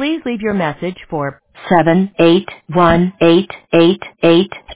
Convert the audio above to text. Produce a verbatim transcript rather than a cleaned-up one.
Please leave your message for seven eight one eight eight eight